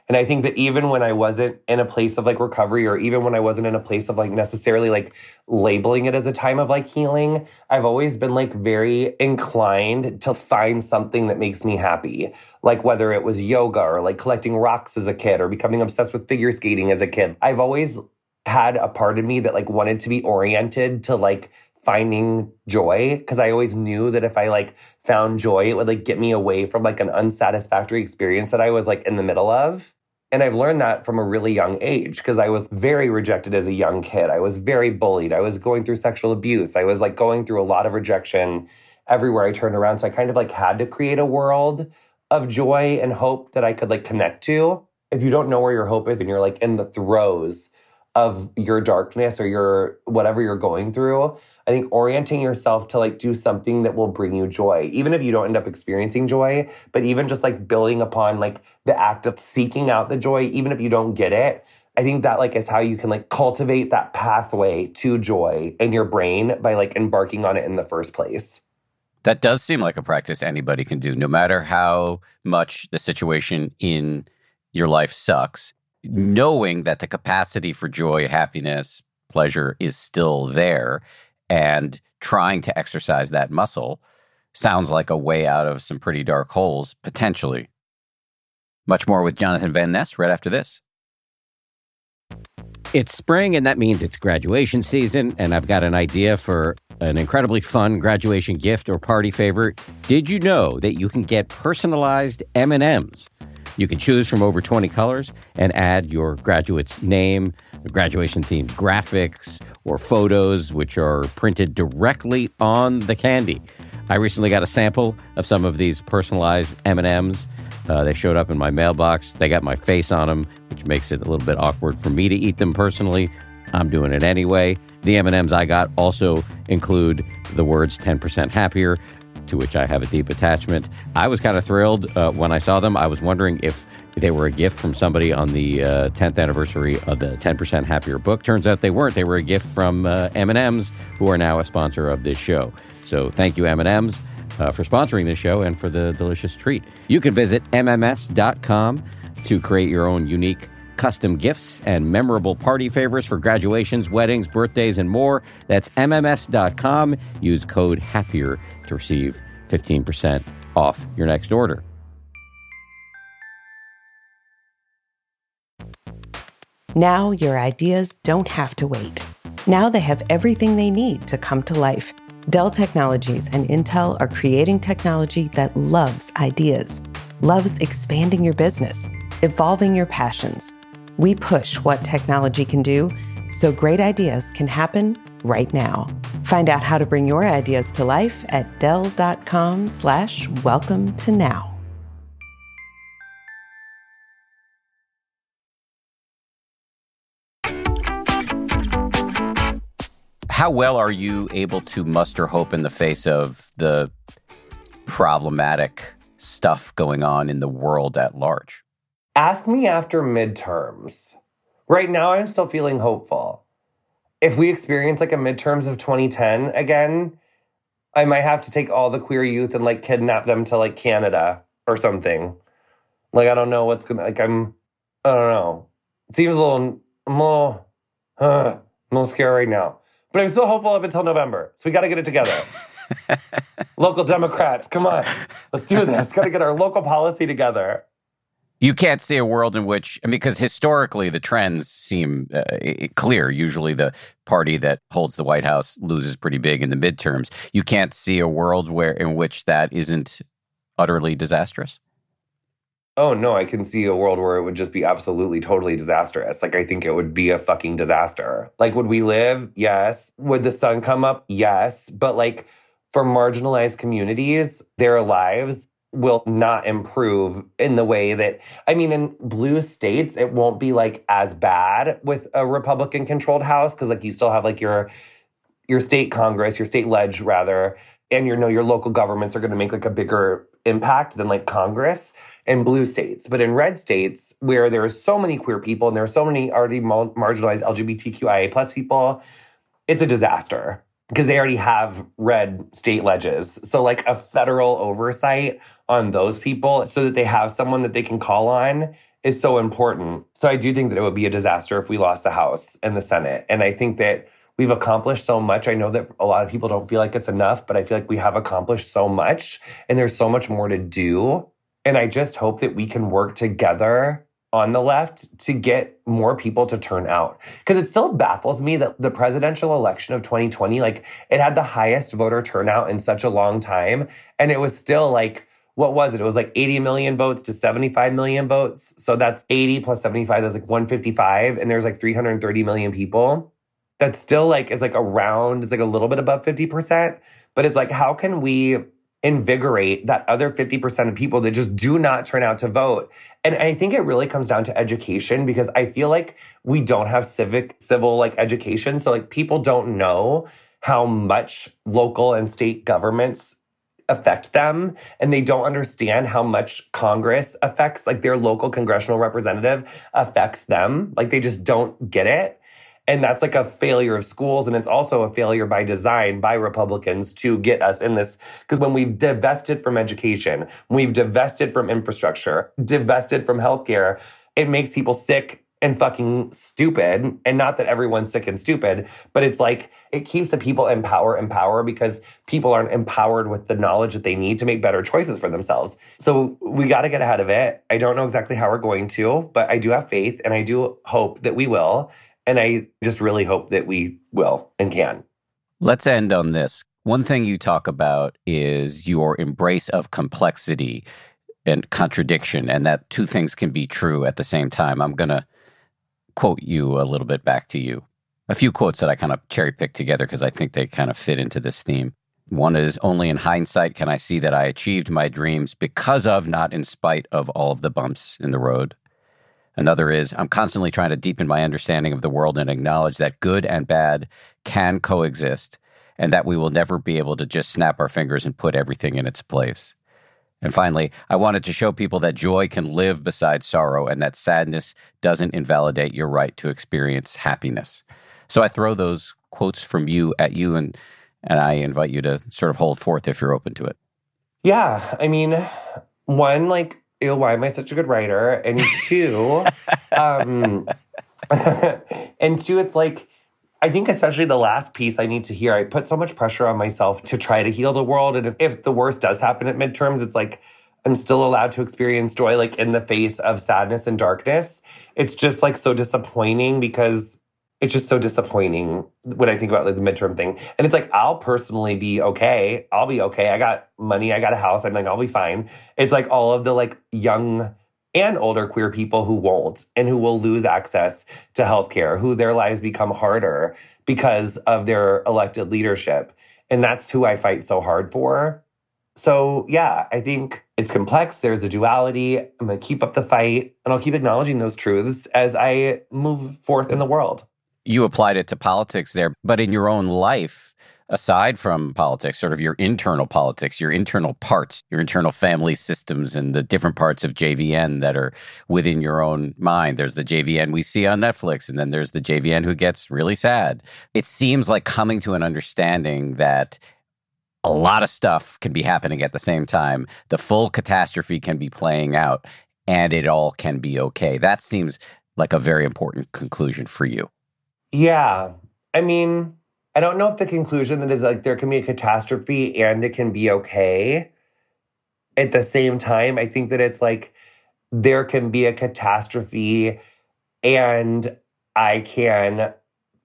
And I think that even when I wasn't in a place of like recovery, or even when I wasn't in a place of like necessarily like labeling it as a time of like healing, I've always been like very inclined to find something that makes me happy. Like whether it was yoga or like collecting rocks as a kid or becoming obsessed with figure skating as a kid. I've always had a part of me that like wanted to be oriented to like finding joy, because I always knew that if I like found joy, it would like get me away from like an unsatisfactory experience that I was like in the middle of. And I've learned that from a really young age, because I was very rejected as a young kid. I was very bullied. I was going through sexual abuse. I was like going through a lot of rejection everywhere I turned around. So I kind of like had to create a world of joy and hope that I could like connect to. If you don't know where your hope is and you're like in the throes of your darkness or your whatever you're going through, I think orienting yourself to like do something that will bring you joy, even if you don't end up experiencing joy, but even just like building upon like the act of seeking out the joy, even if you don't get it. I think that like is how you can like cultivate that pathway to joy in your brain by like embarking on it in the first place. That does seem like a practice anybody can do, no matter how much the situation in your life sucks. Knowing that the capacity for joy, happiness, pleasure is still there, and trying to exercise that muscle sounds like a way out of some pretty dark holes, potentially. Much more with Jonathan Van Ness right after this. It's spring, and that means it's graduation season, and I've got an idea for an incredibly fun graduation gift or party favor. Did you know that you can get personalized M&Ms? You can choose from over 20 colors and add your graduate's name, graduation-themed graphics, or photos, which are printed directly on the candy. I recently got a sample of some of these personalized M&Ms. They showed up in my mailbox. They got my face on them, which makes it a little bit awkward for me to eat them personally. I'm doing it anyway. The M&Ms I got also include the words 10% happier, to which I have a deep attachment. I was kind of thrilled when I saw them. I was wondering if they were a gift from somebody on the 10th anniversary of the 10% Happier book. Turns out they weren't. They were a gift from M&M's, who are now a sponsor of this show. So thank you, M&M's, for sponsoring this show and for the delicious treat. You can visit MMS.com to create your own unique custom gifts and memorable party favors for graduations, weddings, birthdays, and more. That's MMS.com. Use code HAPPIER to receive 15% off your next order. Now your ideas don't have to wait. Now they have everything they need to come to life. Dell Technologies and Intel are creating technology that loves ideas, loves expanding your business, evolving your passions. We push what technology can do so great ideas can happen right now. Find out how to bring your ideas to life at Dell.com/welcome to now. How well are you able to muster hope in the face of the problematic stuff going on in the world at large? Ask me after midterms. Right now, I'm still feeling hopeful. If we experience like a midterms of 2010 again, I might have to take all the queer youth and like kidnap them to like Canada or something. Like, I don't know what's gonna, like, I don't know. It seems I'm a little scared right now. But I'm still hopeful up until November. So we got to get it together. Local Democrats, come on. Let's do this. Got to get our local policy together. You can't see a world in which, I mean, because historically the trends seem clear. Usually the party that holds the White House loses pretty big in the midterms. You can't see a world in which that isn't utterly disastrous. Oh, no, I can see a world where it would just be absolutely, totally disastrous. Like, I think it would be a fucking disaster. Like, would we live? Yes. Would the sun come up? Yes. But, like, for marginalized communities, their lives will not improve in the way that, I mean, in blue states, it won't be, like, as bad with a Republican-controlled House because, like, you still have, like, your state Congress, your state ledge, rather, and your local governments are going to make, like, a bigger impact than, like, Congress in blue states. But in red states, where there are so many queer people and there are so many already marginalized LGBTQIA plus people, it's a disaster because they already have red state ledges. So like a federal oversight on those people so that they have someone that they can call on is so important. So I do think that it would be a disaster if we lost the House and the Senate. And I think that we've accomplished so much. I know that a lot of people don't feel like it's enough, but I feel like we have accomplished so much and there's so much more to do. And I just hope that we can work together on the left to get more people to turn out. Because it still baffles me that the presidential election of 2020, like it had the highest voter turnout in such a long time. And it was still like, what was it? It was like 80 million votes to 75 million votes. So that's 80 plus 75, that's like 155. And there's like 330 million people. That's still like, is like around, it's like a little bit above 50%. But it's like, how can we invigorate that other 50% of people that just do not turn out to vote? And I think it really comes down to education, because I feel like we don't have civil like education. So like people don't know how much local and state governments affect them, and they don't understand how much Congress affects, like their local congressional representative affects them. Like they just don't get it. And that's like a failure of schools. And it's also a failure by design by Republicans to get us in this. Because when we've divested from education, we've divested from infrastructure, divested from healthcare, it makes people sick and fucking stupid. And not that everyone's sick and stupid, but it's like it keeps the people in power because people aren't empowered with the knowledge that they need to make better choices for themselves. So we got to get ahead of it. I don't know exactly how we're going to, but I do have faith and I do hope that we will. And I just really hope that we will and can. Let's end on this. One thing you talk about is your embrace of complexity and contradiction, and that two things can be true at the same time. I'm going to quote you a little bit back to you. A few quotes that I kind of cherry-picked together because I think they kind of fit into this theme. One is, only in hindsight can I see that I achieved my dreams because of, not in spite of, all of the bumps in the road. Another is, I'm constantly trying to deepen my understanding of the world and acknowledge that good and bad can coexist, and that we will never be able to just snap our fingers and put everything in its place. And finally, I wanted to show people that joy can live beside sorrow and that sadness doesn't invalidate your right to experience happiness. So I throw those quotes from you at you, and I invite you to sort of hold forth if you're open to it. Yeah. I mean, one, like, ew, why am I such a good writer? And two, and two, it's like, I think especially the last piece I need to hear, I put so much pressure on myself to try to heal the world. And if the worst does happen at midterms, it's like, I'm still allowed to experience joy, like in the face of sadness and darkness. It's just like so disappointing, because it's just so disappointing when I think about like the midterm thing. And it's like, I'll personally be okay. I'll be okay. I got money. I got a house. I'm like, I'll be fine. It's like all of the like young and older queer people who won't, and who will lose access to healthcare, who their lives become harder because of their elected leadership. And that's who I fight so hard for. So yeah, I think it's complex. There's a duality. I'm going to keep up the fight, and I'll keep acknowledging those truths as I move forth in the world. You applied it to politics there, but in your own life, aside from politics, sort of your internal politics, your internal parts, your internal family systems, and the different parts of JVN that are within your own mind. There's the JVN we see on Netflix, and then there's the JVN who gets really sad. It seems like coming to an understanding that a lot of stuff can be happening at the same time. The full catastrophe can be playing out, and it all can be okay. That seems like a very important conclusion for you. Yeah. I mean, I don't know if the conclusion that is like there can be a catastrophe and it can be okay. At the same time, I think that it's like there can be a catastrophe and I can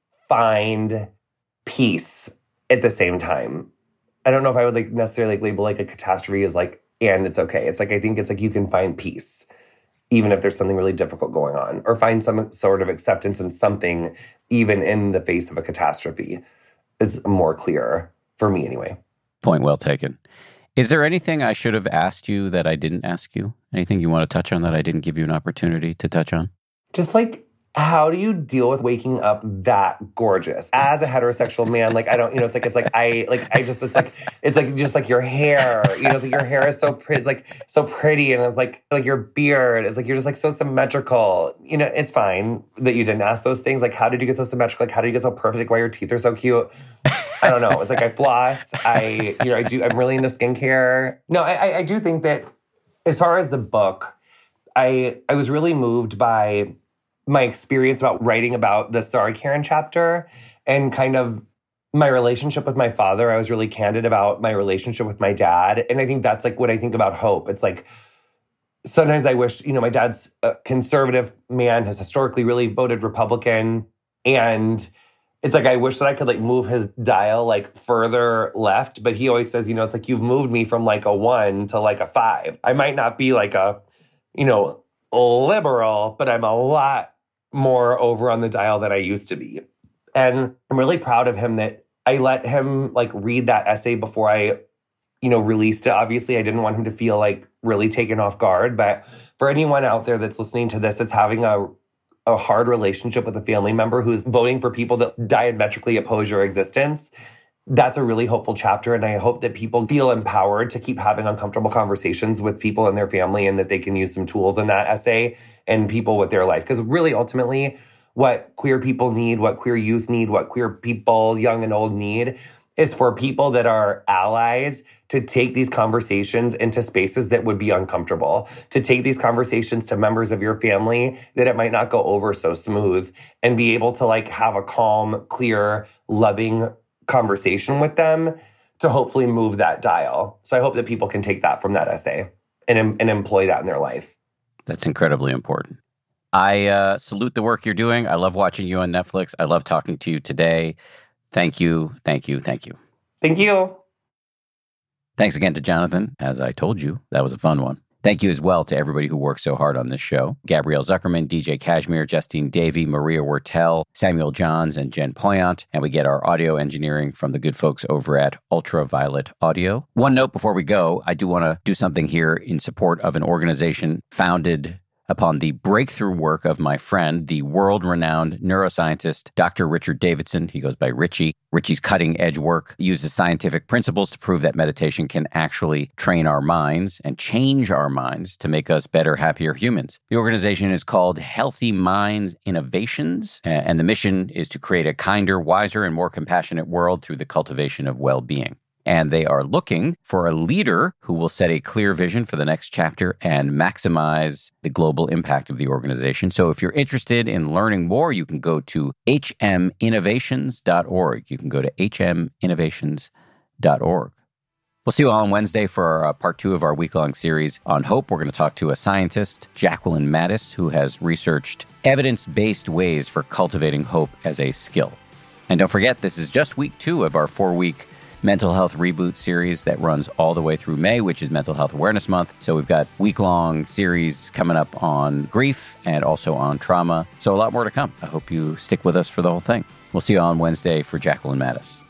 find peace at the same time. I don't know if I would like necessarily like label like a catastrophe as like, and it's okay. It's like, I think it's like you can find peace even if there's something really difficult going on, or find some sort of acceptance in something, even in the face of a catastrophe, is more clear for me anyway. Point well taken. Is there anything I should have asked you that I didn't ask you? Anything you want to touch on that I didn't give you an opportunity to touch on? Just like, how do you deal with waking up that gorgeous as a heterosexual man? Like, I don't, you know, it's like just like your hair, you know, it's like your hair is so pretty, it's like so pretty. And it's like your beard, it's like, you're just like so symmetrical, you know. It's fine that you didn't ask those things. Like, how did you get so symmetrical? Like, how do you get so perfect? Like, why your teeth are so cute? I don't know. It's like, I floss. I'm really into skincare. No, I do think that as far as the book, I was really moved by my experience about writing about the Sorry Karen chapter and kind of my relationship with my father. I was really candid about my relationship with my dad. And I think that's like what I think about hope. It's like, sometimes I wish, my dad's a conservative man, has historically really voted Republican. And it's like, I wish that I could like move his dial like further left. But he always says, it's like, you've moved me from like a 1 to like a 5. I might not be like a, liberal, but I'm a lot more over on the dial than I used to be. And I'm really proud of him that I let him like read that essay before I, released it. Obviously, I didn't want him to feel like really taken off guard. But for anyone out there that's listening to this, that's having a hard relationship with a family member who's voting for people that diametrically oppose your existence, that's a really hopeful chapter. And I hope that people feel empowered to keep having uncomfortable conversations with people in their family and that they can use some tools in that essay and people with their life. Because really, ultimately, what queer people need, what queer youth need, what queer people, young and old, need is for people that are allies to take these conversations into spaces that would be uncomfortable, to take these conversations to members of your family that it might not go over so smooth, and be able to like have a calm, clear, loving conversation with them to hopefully move that dial. So I hope that people can take that from that essay and employ that in their life. That's incredibly important. I salute the work you're doing. I love watching you on Netflix. I love talking to you today. Thank you, thank you, thank you. Thank you. Thanks again to Jonathan. As I told you, that was a fun one. Thank you as well to everybody who worked so hard on this show. Gabrielle Zuckerman, DJ Kashmir, Justine Davey, Maria Wertel, Samuel Johns, and Jen Poyant. And we get our audio engineering from the good folks over at Ultraviolet Audio. One note before we go, I do want to do something here in support of an organization founded upon the breakthrough work of my friend, the world-renowned neuroscientist, Dr. Richard Davidson. He goes by Richie. Richie's cutting-edge work uses scientific principles to prove that meditation can actually train our minds and change our minds to make us better, happier humans. The organization is called Healthy Minds Innovations, and the mission is to create a kinder, wiser, and more compassionate world through the cultivation of well-being. And they are looking for a leader who will set a clear vision for the next chapter and maximize the global impact of the organization. So if you're interested in learning more, you can go to hminnovations.org. You can go to hminnovations.org. We'll see you all on Wednesday for part 2 of our week-long series on hope. We're going to talk to a scientist, Jacqueline Mattis, who has researched evidence-based ways for cultivating hope as a skill. And don't forget, this is just week 2 of our 4-week Mental Health Reboot series that runs all the way through May, which is Mental Health Awareness Month. So we've got week-long series coming up on grief and also on trauma. So a lot more to come. I hope you stick with us for the whole thing. We'll see you on Wednesday for Jacqueline Mattis.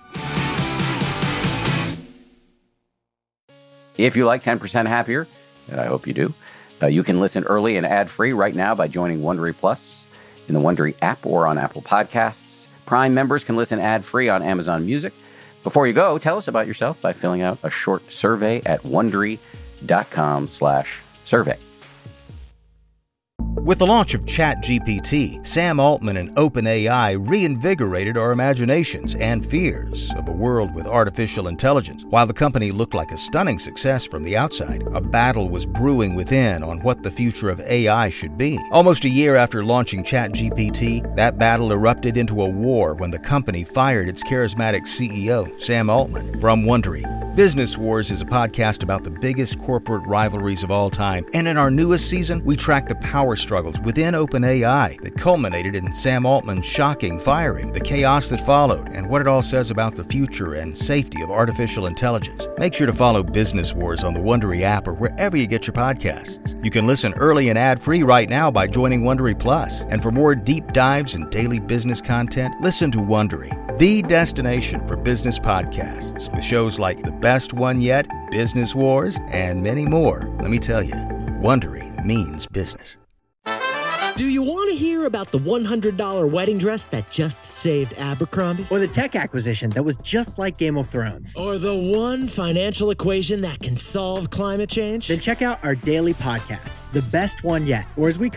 If you like 10% Happier, and I hope you do, you can listen early and ad-free right now by joining Wondery Plus in the Wondery app or on Apple Podcasts. Prime members can listen ad-free on Amazon Music. Before you go, tell us about yourself by filling out a short survey at Wondery.com/survey. With the launch of ChatGPT, Sam Altman and OpenAI reinvigorated our imaginations and fears of a world with artificial intelligence. While the company looked like a stunning success from the outside, a battle was brewing within on what the future of AI should be. Almost a year after launching ChatGPT, that battle erupted into a war when the company fired its charismatic CEO, Sam Altman. From Wondery, Business Wars is a podcast about the biggest corporate rivalries of all time. And in our newest season, we track the power struggles within OpenAI that culminated in Sam Altman's shocking firing, the chaos that followed, and what it all says about the future and safety of artificial intelligence. Make sure to follow Business Wars on the Wondery app or wherever you get your podcasts. You can listen early and ad-free right now by joining Wondery Plus. And for more deep dives and daily business content, listen to Wondery, the destination for business podcasts, with shows like The Best One Yet, Business Wars, and many more. Let me tell you, Wondery means business. Do you want to hear about the $100 wedding dress that just saved Abercrombie? Or the tech acquisition that was just like Game of Thrones? Or the one financial equation that can solve climate change? Then check out our daily podcast, The Best One Yet, or as we call it,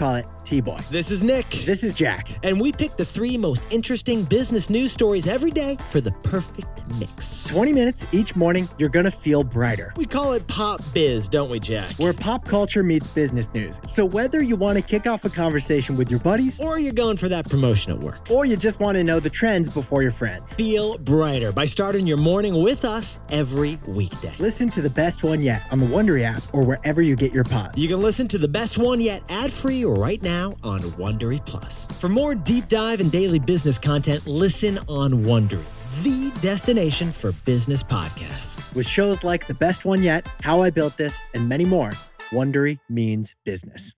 T-Boy. This is Nick. This is Jack. And we pick the 3 most interesting business news stories every day for the perfect mix. 20 minutes each morning, you're going to feel brighter. We call it Pop Biz, don't we, Jack? Where pop culture meets business news. So whether you want to kick off a conversation with your buddies, Or you're going for that promotion at work. or you just want to know the trends before your friends, Feel brighter by starting your morning with us every weekday. listen to the best one yet on the Wondery app or wherever you get your pods. You can listen to the best one yet ad-free right now on Wondery Plus. For more deep dive and daily business content, listen on Wondery, the destination for business podcasts. With shows like The Best One Yet, How I Built This, and many more, Wondery means business.